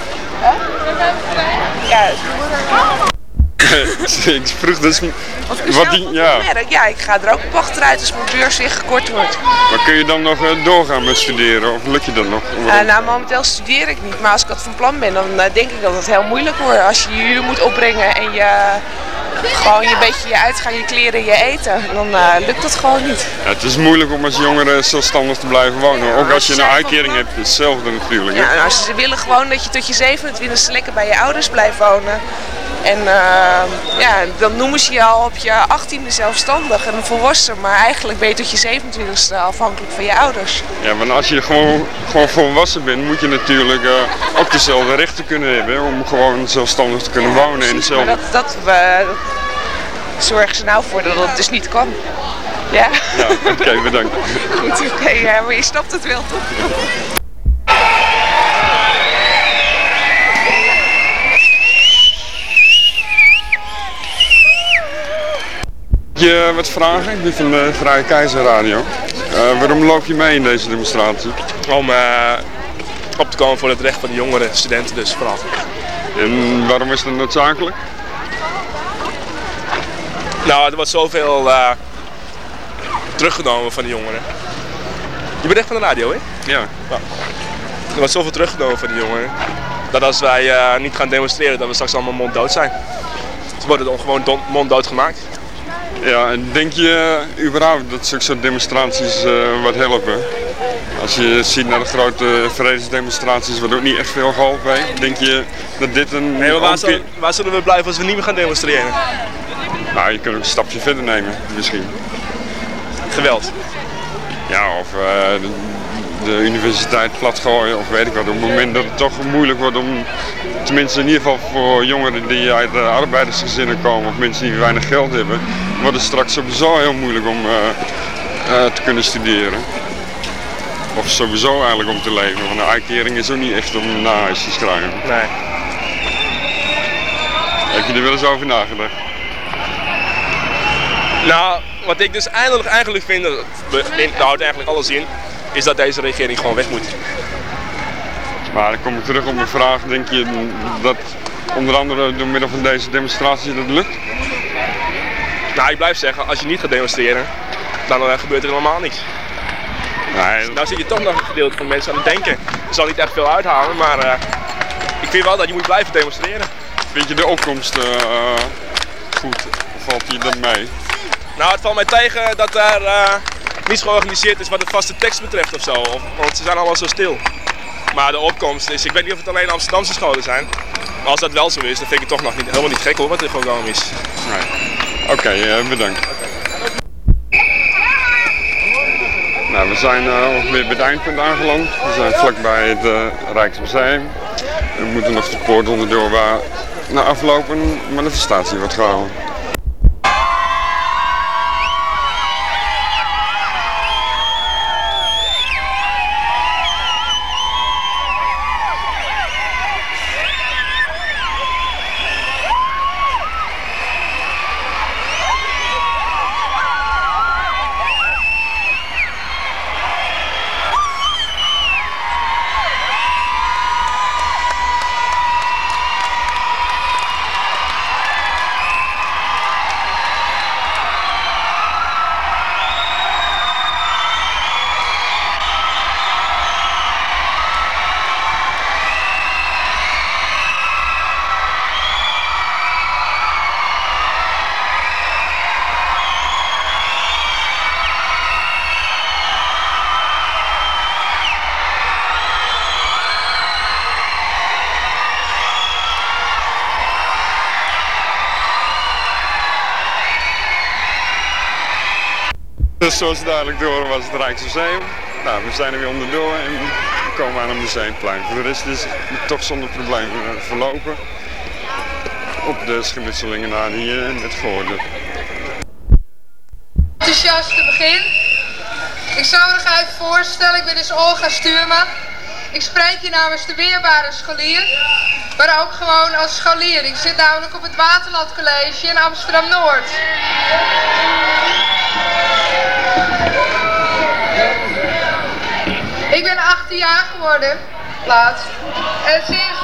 Ja. Ik vroeg dus Of ik wat die, ja. merk, ja, ik ga er ook op achteruit als mijn beurs weer gekort wordt. Maar kun je dan nog uh, doorgaan met studeren of lukt je dat nog? Uh, nou, momenteel studeer ik niet, maar als ik dat van plan ben, dan uh, denk ik dat het heel moeilijk wordt. Als je je huur moet opbrengen en je gewoon je een beetje je uitgaan, je kleren, je eten, dan uh, lukt dat gewoon niet. Ja, het is moeilijk om als jongere zelfstandig te blijven wonen. Ja, ook als je een uitkering hebt, is hetzelfde natuurlijk. Ja, en als ze willen gewoon dat je tot je zevenentwintigste lekker bij je ouders blijft wonen. En uh, ja, dan noemen ze je al op je achttiende zelfstandig en een volwassen, maar eigenlijk ben je tot je zevenentwintigste afhankelijk van je ouders. Ja, want als je gewoon, gewoon volwassen bent, moet je natuurlijk uh, ook dezelfde rechten kunnen hebben om gewoon zelfstandig te kunnen wonen. Ja, in dezelfde... maar dat, dat, uh, dat zorgen ze nou voor dat het dus niet kan. Ja, ja oké, okay, bedankt. Goed, oké, okay, ja, maar je snapt het wel toch? Je wat vragen? Ik ben van de Vrije Keizer Radio. Uh, waarom loop je mee in deze demonstratie? Om uh, op te komen voor het recht van de jongere studenten dus vooral. En waarom is dat noodzakelijk? Nou, er wordt zoveel uh, teruggenomen van de jongeren. Je bent echt van de radio, hè? Ja. ja. Er wordt zoveel teruggenomen van de jongeren. Dat als wij uh, niet gaan demonstreren, dat we straks allemaal monddood zijn. Ze worden dan gewoon monddood gemaakt. Ja, en denk je überhaupt dat zulke soort demonstraties uh, wat helpen? Als je ziet naar de grote vredesdemonstraties, wat ook niet echt veel geholpen heeft, denk je dat dit een... Nee, maar waar, zal, waar zullen we blijven als we niet meer gaan demonstreren? Nou, je kunt ook een stapje verder nemen, misschien. Geweld? Ja, of uh, de, de universiteit platgooien, of weet ik wat. Op het moment dat het toch moeilijk wordt om, tenminste in ieder geval voor jongeren die uit uh, arbeidersgezinnen komen, of mensen die weinig geld hebben, wordt het straks sowieso heel moeilijk om uh, uh, te kunnen studeren. Of sowieso eigenlijk om te leven, want een uitkering is ook niet echt om naar huis te schrijven. Nee. Heb je er wel eens over nagedacht? Nou, wat ik dus eindelijk eigenlijk vind, dat houdt eigenlijk alles in, is dat deze regering gewoon weg moet. Maar dan kom ik terug op mijn vraag, denk je dat onder andere door middel van deze demonstratie dat lukt? Nou, ik blijf zeggen, als je niet gaat demonstreren, dan uh, gebeurt er helemaal niks. Nee. Nou zit je toch nog een gedeelte van mensen aan het denken. Je zal niet echt veel uithalen, maar uh, ik vind wel dat je moet blijven demonstreren. Vind je de opkomst uh, goed? Of valt je dat mee? Nou, het valt mij tegen dat er uh, niets georganiseerd is wat de vaste tekst betreft of zo. Of, want ze zijn allemaal zo stil. Maar de opkomst is, ik weet niet of het alleen Amsterdamse scholen zijn. Maar als dat wel zo is, dan vind ik het toch nog niet, helemaal niet gek hoor, wat er gewoon is. Nee. Oké, okay, uh, bedankt. Nou, we zijn uh, ongeveer bij het eindpunt aangeland. We zijn vlakbij het uh, Rijksmuseum. We moeten nog de poort onderdoor waar naar aflopen, maar de verstatie wordt gehouden. Dus zoals duidelijk door was het Rijksmuseum. Nou, we zijn er weer onderdoor en we komen aan het Museumplein. Voor de rest is het toch zonder problemen verlopen op de schermutselingen naar hier met Goorden. Enthousiaste begin. Ik zou me nog even voorstellen, ik ben dus Olga Stuurman. Ik spreek hier namens de weerbare scholier, maar ook gewoon als scholier. Ik zit namelijk op het Waterland College in Amsterdam-Noord. Ik ben achttien jaar geworden, laatst. En sinds...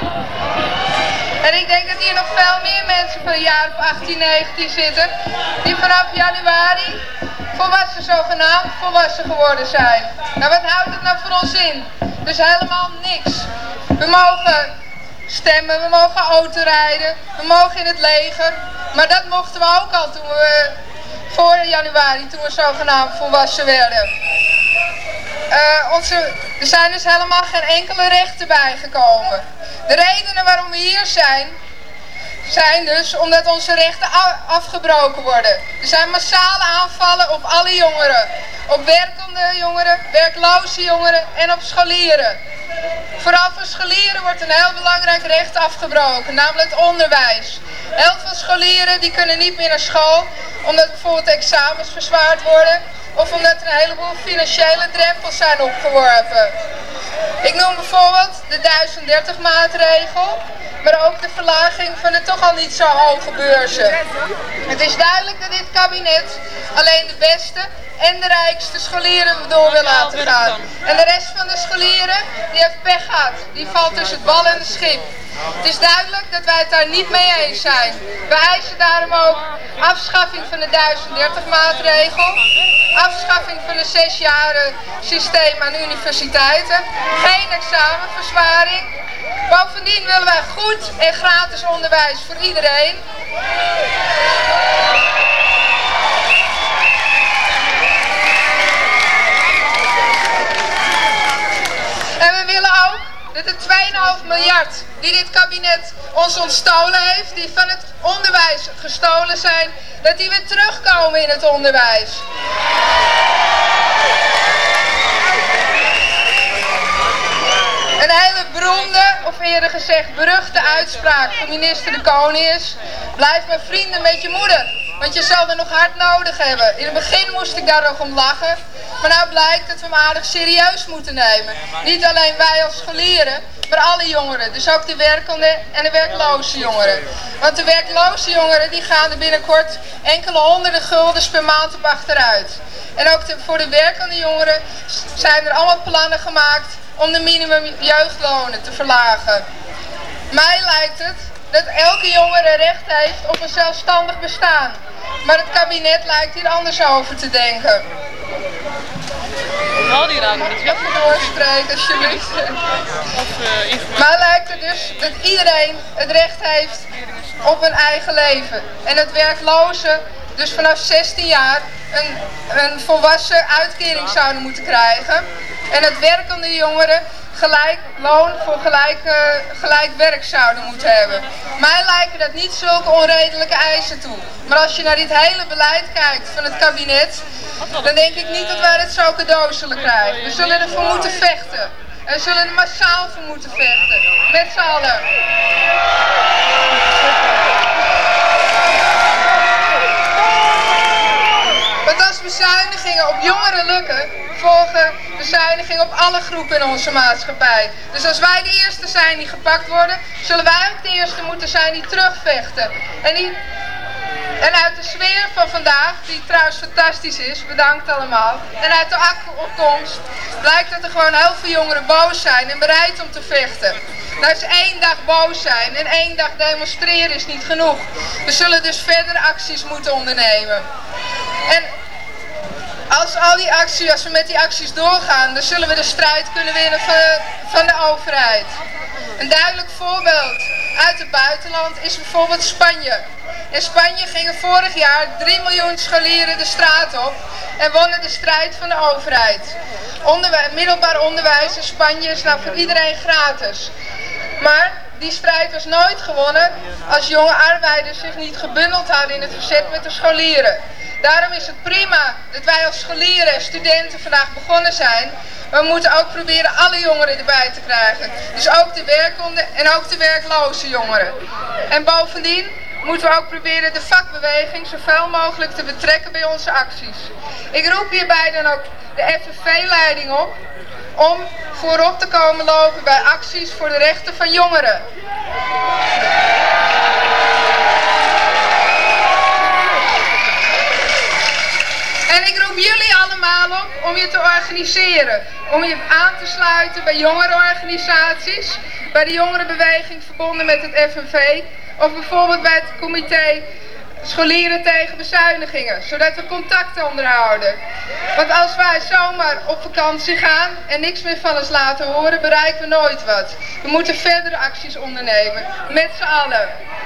En ik denk dat hier nog veel meer mensen van een jaar of achttien, negentien zitten, die vanaf januari volwassen, zogenaamd volwassen geworden zijn. Nou, wat houdt het nou voor ons in? Dus helemaal niks. We mogen stemmen, we mogen autorijden, we mogen in het leger. Maar dat mochten we ook al toen we, voor januari, toen we zogenaamd volwassen werden. Uh, onze, er zijn dus helemaal geen enkele rechten bijgekomen. De redenen waarom we hier zijn, zijn dus omdat onze rechten afgebroken worden. Er zijn massale aanvallen op alle jongeren. Op werkende jongeren, werkloze jongeren en op scholieren. Vooral voor scholieren wordt een heel belangrijk recht afgebroken, namelijk het onderwijs. Heel veel scholieren die kunnen niet meer naar school, omdat bijvoorbeeld de examens verzwaard worden. Of omdat er een heleboel financiële drempels zijn opgeworpen. Ik noem bijvoorbeeld de duizend dertig maatregel, maar ook de verlaging van de toch al niet zo hoge beurzen. Het is duidelijk dat dit kabinet alleen de beste en de rijkste scholieren door wil laten gaan. En de rest van de scholieren, die heeft pech gehad. Die valt tussen het bal en het schip. Het is duidelijk dat wij het daar niet mee eens zijn. We eisen daarom ook afschaffing van de duizend dertig maatregel. Afschaffing van een zesjaren systeem aan universiteiten. Geen examenverzwaring. Bovendien willen wij goed en gratis onderwijs voor iedereen. En we willen ook dat de twee komma vijf miljard die dit kabinet ons ontstolen heeft, die van het onderwijs gestolen zijn, dat die weer terugkomen in het onderwijs. Een hele beroemde, of eerder gezegd beruchte uitspraak van minister De Koning is: blijf maar vrienden met je moeder, want je zal er nog hard nodig hebben. In het begin moest ik daar nog om lachen, maar nou blijkt dat we hem aardig serieus moeten nemen. Niet alleen wij als scholieren, maar alle jongeren. Dus ook de werkende en de werkloze jongeren. Want de werkloze jongeren die gaan er binnenkort enkele honderden guldens per maand op achteruit. En ook de, voor de werkende jongeren zijn er allemaal plannen gemaakt om de minimum jeugdlonen te verlagen. Mij lijkt het dat elke jongere recht heeft op een zelfstandig bestaan. Maar het kabinet lijkt hier anders over te denken. Al die raden, dat je even doorspreken, alsjeblieft. Maar lijkt het dus dat iedereen het recht heeft op een eigen leven. En dat werklozen dus vanaf zestien jaar een, een volwassen uitkering zouden moeten krijgen. En dat werkende jongeren gelijk loon voor gelijk, uh, gelijk werk zouden moeten hebben. Mij lijken dat niet zulke onredelijke eisen toe. Maar als je naar dit hele beleid kijkt van het kabinet, dan denk ik niet dat wij het zo cadeau zullen krijgen. We zullen ervoor moeten vechten. En we zullen er massaal voor moeten vechten. Met z'n allen. Want als bezuinigingen op jongeren lukken, volgen bezuinigingen op alle groepen in onze maatschappij. Dus als wij de eerste zijn die gepakt worden, zullen wij ook de eerste moeten zijn die terugvechten. En, die... en uit de sfeer van vandaag, die trouwens fantastisch is, bedankt allemaal. En uit de opkomst blijkt dat er gewoon heel veel jongeren boos zijn en bereid om te vechten. Nou is één dag boos zijn en één dag demonstreren is niet genoeg. We zullen dus verdere acties moeten ondernemen. En als, al die acties, als we met die acties doorgaan, dan zullen we de strijd kunnen winnen van, van de overheid. Een duidelijk voorbeeld uit het buitenland is bijvoorbeeld Spanje. In Spanje gingen vorig jaar drie miljoen scholieren de straat op en wonnen de strijd van de overheid. Onderwij- middelbaar onderwijs in Spanje is nou voor iedereen gratis. Maar die strijd was nooit gewonnen als jonge arbeiders zich niet gebundeld hadden in het verzet met de scholieren. Daarom is het prima dat wij als scholieren en studenten vandaag begonnen zijn. Maar we moeten ook proberen alle jongeren erbij te krijgen. Dus ook de werkende en ook de werkloze jongeren. En bovendien moeten we ook proberen de vakbeweging zoveel mogelijk te betrekken bij onze acties. Ik roep hierbij dan ook de F N V-leiding op om voorop te komen lopen bij acties voor de rechten van jongeren. En ik roep jullie allemaal op om je te organiseren, om je aan te sluiten bij jongerenorganisaties, bij de jongerenbeweging verbonden met het F N V, of bijvoorbeeld bij het comité Scholieren tegen bezuinigingen, zodat we contacten onderhouden. Want als wij zomaar op vakantie gaan en niks meer van ons laten horen, bereiken we nooit wat. We moeten verdere acties ondernemen, met z'n allen.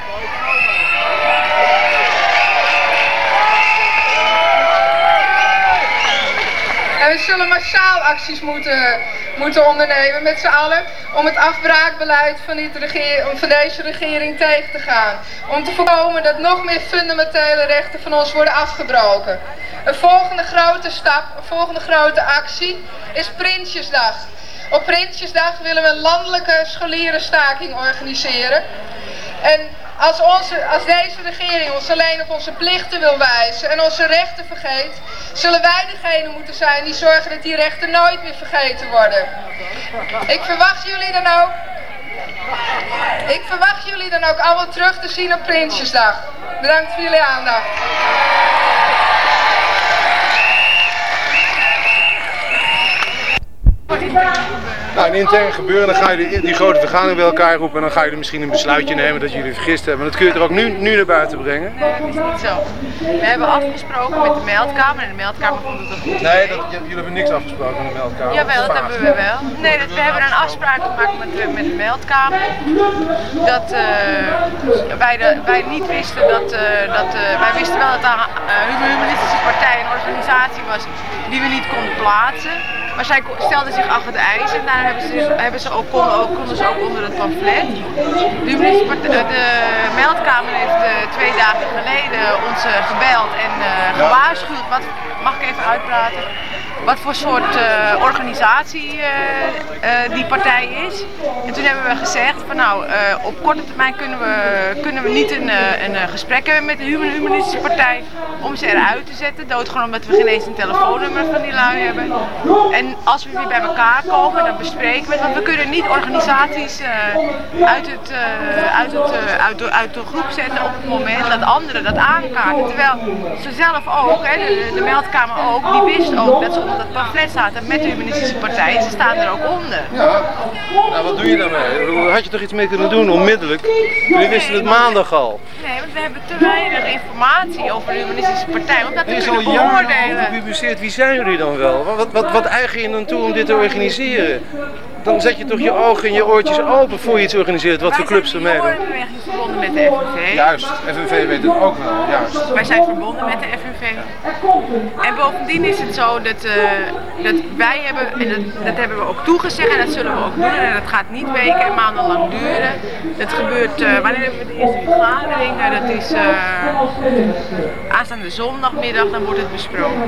En we zullen massaal acties moeten, moeten ondernemen met z'n allen om het afbraakbeleid van, dit regeer, van deze regering tegen te gaan. Om te voorkomen dat nog meer fundamentele rechten van ons worden afgebroken. Een volgende grote stap, een volgende grote actie is Prinsjesdag. Op Prinsjesdag willen we een landelijke scholierenstaking organiseren. En als, onze, als deze regering ons alleen op onze plichten wil wijzen en onze rechten vergeet, zullen wij degene moeten zijn die zorgen dat die rechten nooit meer vergeten worden. Ik verwacht jullie dan ook, ik verwacht jullie dan ook allemaal terug te zien op Prinsjesdag. Bedankt voor jullie aandacht. Nou, in intern gebeuren, dan ga je die, die grote vergadering bij elkaar roepen en dan ga je er misschien een besluitje nemen dat jullie vergist hebben. Maar dat kun je er ook nu, nu naar buiten brengen. Nee, dat is niet zo. We hebben afgesproken met de meldkamer en de meldkamer vond het goed. Nee, dat, jullie hebben niks afgesproken met de meldkamer. Jawel, dat hebben we wel. Nee, dat, we hebben een afspraak gemaakt met de, met de meldkamer. Dat uh, wij, de, wij niet wisten dat, uh, dat uh, wij wisten wel dat de uh, humanistische partij een organisatie was die we niet konden plaatsen. Maar zij stelden zich achter de eisen en daarom hebben ze, hebben ze ook, konden, ook, konden ze ook onder het pamflet. De, de meldkamer heeft uh, twee dagen geleden ons uh, gebeld en uh, gewaarschuwd, wat, mag ik even uitpraten, wat voor soort uh, organisatie uh, uh, die partij is. En toen hebben we gezegd van nou, uh, op korte termijn kunnen we, kunnen we niet een, uh, een gesprek hebben met de humanistische partij om ze eruit te zetten. Doodgewoon omdat we geen eens een telefoonnummer van die lui hebben. En als we weer bij elkaar komen, dan bespreken we het. Want we kunnen niet organisaties uh, uit, het, uh, uit, het, uh, uit, de, uit de groep zetten op het moment dat anderen dat aankaarten. Terwijl ze zelf ook, hè, de, de meldkamer ook, die wist ook dat ze onder dat pamflet zaten met de humanistische partij. Ze staan er ook onder. Ja, nou wat doe je daarmee? Had je toch iets mee kunnen doen onmiddellijk? Jullie wisten het maandag al. Nee, want we hebben te weinig informatie over de humanistische partij om dat te Er is kunnen al jaren beoordelen. gepubliceerd. Wie zijn jullie dan wel? Wat, wat, wat eigen je dan toe om dit te organiseren? dan zet je toch je ogen en je oortjes open voor je iets organiseert. Wat voor clubs er meedoen. Wij zijn de jongerenbeweging verbonden met de F N V. Juist, F N V weet het ook wel, juist. Wij zijn verbonden met de F N V. En bovendien is het zo dat, uh, dat wij hebben, en dat, dat hebben we ook toegezegd en dat zullen we ook doen. En dat gaat niet weken en maanden lang duren. Dat gebeurt, uh, wanneer hebben we de eerste vergadering? Uh, dat is uh, aanstaande zondagmiddag, dan wordt het besproken.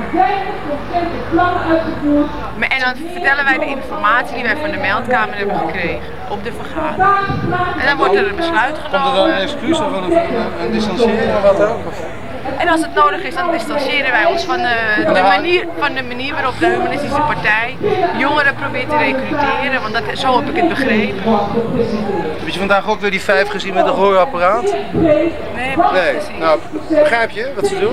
En dan vertellen wij de informatie die wij van de meldkamer hebben gekregen op de vergadering. En dan wordt er een besluit genomen. Komt er dan een excuus of een, een distanciering of wat ook? En als het nodig is, dan distancieren wij ons van de, de, manier, van de manier waarop de Humanistische Partij jongeren probeert te recruteren, want dat, zo heb ik het begrepen. Heb je vandaag ook weer die vijf gezien met een gehoorapparaat? Nee, heb ik nee. niet gezien. Nou, begrijp je wat ze doen?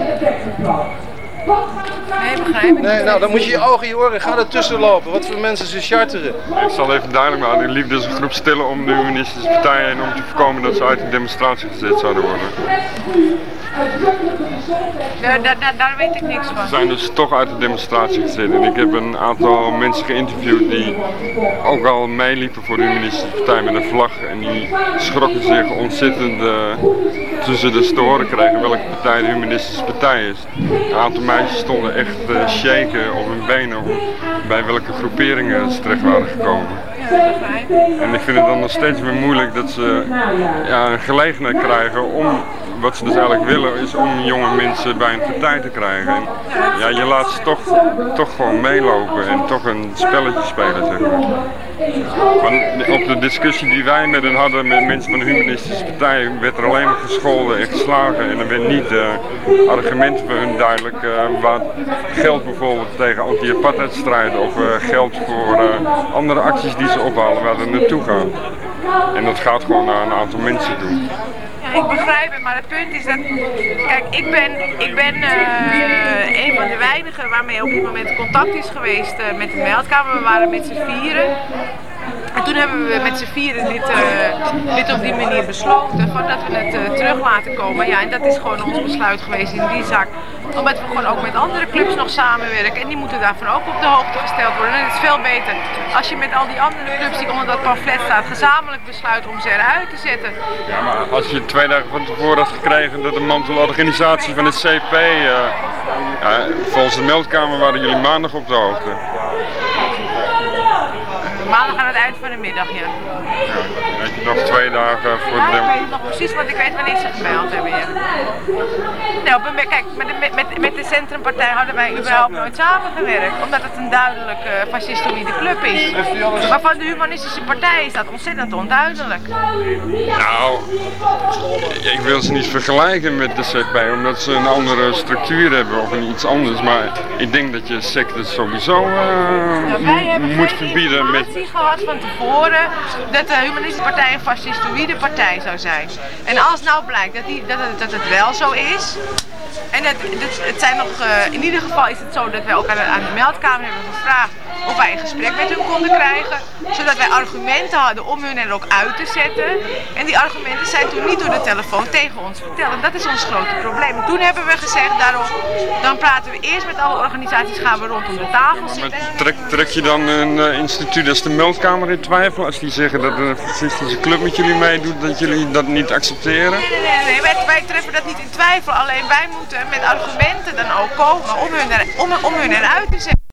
Nee, begrijp ik niet. Nee, nou dan moet je je ogen en je oren, ga ertussen lopen. Wat voor mensen ze charteren. Ik zal even duidelijk maken, er liep dus een groep stillen om de Humanistische Partij en om te voorkomen dat ze uit de demonstratie gezet zouden worden. Daar, daar, daar, daar weet ik niks van. Ze zijn dus toch uit de demonstratie gezet en ik heb een aantal mensen geïnterviewd die ook al meeliepen voor de Humanistische Partij met een vlag en die schrokken zich ontzettend uh, toen ze dus te horen kregen welke partij de Humanistische Partij is. Een aantal meisjes stonden echt uh, shaken op hun benen om bij welke groeperingen ze terecht waren gekomen. En ik vind het dan nog steeds weer moeilijk dat ze ja, een gelegenheid krijgen om, wat ze dus eigenlijk willen, is om jonge mensen bij een partij te krijgen. En ja, je laat ze toch, toch gewoon meelopen en toch een spelletje spelen, zeg maar. Want op de discussie die wij met hen hadden met mensen van de Humanistische Partij werd er alleen maar gescholden en geslagen en er werd niet uh, argumenten voor hun duidelijk uh, wat geld bijvoorbeeld tegen anti-apartheidstrijd of uh, geld voor uh, andere acties die ze ophalen waar ze naartoe gaan. En dat gaat gewoon naar een aantal mensen toe. Ja, ik begrijp het, maar het punt is dat, kijk, ik ben, ik ben uh, een van de weinigen waarmee op dit moment contact is geweest uh, met de meldkamer. We waren met z'n vieren. En toen hebben we met z'n vieren dit, uh, dit op die manier besloten, van dat we het uh, terug laten komen. Ja, en dat is gewoon ons besluit geweest in die zaak. Omdat we gewoon ook met andere clubs nog samenwerken en die moeten daarvan ook op de hoogte gesteld worden. En het is veel beter als je met al die andere clubs die onder dat pamflet staat gezamenlijk besluit om ze eruit te zetten. Ja, maar als je twee dagen van tevoren had gekregen dat de mantelorganisatie van het C P, uh, ja, volgens de meldkamer waren jullie maandag op de hoogte. Maandag aan het eind van de middag, ja. Ja, dan heb je nog twee dagen voor ja, de... ik weet het nog precies, want ik weet wanneer ze gemeld hebben. Ja. Nou, kijk, met de, met, met de Centrumpartij hadden wij überhaupt nooit samengewerkt, omdat het een duidelijk uh, fascistoïde club is. Maar van de Humanistische Partij is dat ontzettend onduidelijk. Nou, ik wil ze niet vergelijken met de C P, omdat ze een andere structuur hebben of een iets anders, maar ik denk dat je secten sowieso uh, nou, wij hebben moet verbieden met... gehad van tevoren dat de Humanistische Partij een fascistoïde partij zou zijn. En als nou blijkt dat, die, dat, het, dat het wel zo is, en het, het, het zijn nog, uh, in ieder geval is het zo dat wij ook aan de, aan de meldkamer hebben gevraagd of wij een gesprek met hun konden krijgen, zodat wij argumenten hadden om hun er ook uit te zetten. En die argumenten zijn toen niet door de telefoon tegen ons verteld. En dat is ons grote probleem. Toen hebben we gezegd, daarom, dan praten we eerst met alle organisaties, gaan we rondom de tafel zitten. Trek, trek je dan een uh, instituut als de meldkamer in twijfel als die zeggen dat een fascistische club met jullie meedoet, dat jullie dat niet accepteren? Nee, nee, nee, nee. Wij, wij treffen dat niet in twijfel. Alleen wij moeten met argumenten dan ook komen om hun, er, om, om hun eruit te zetten.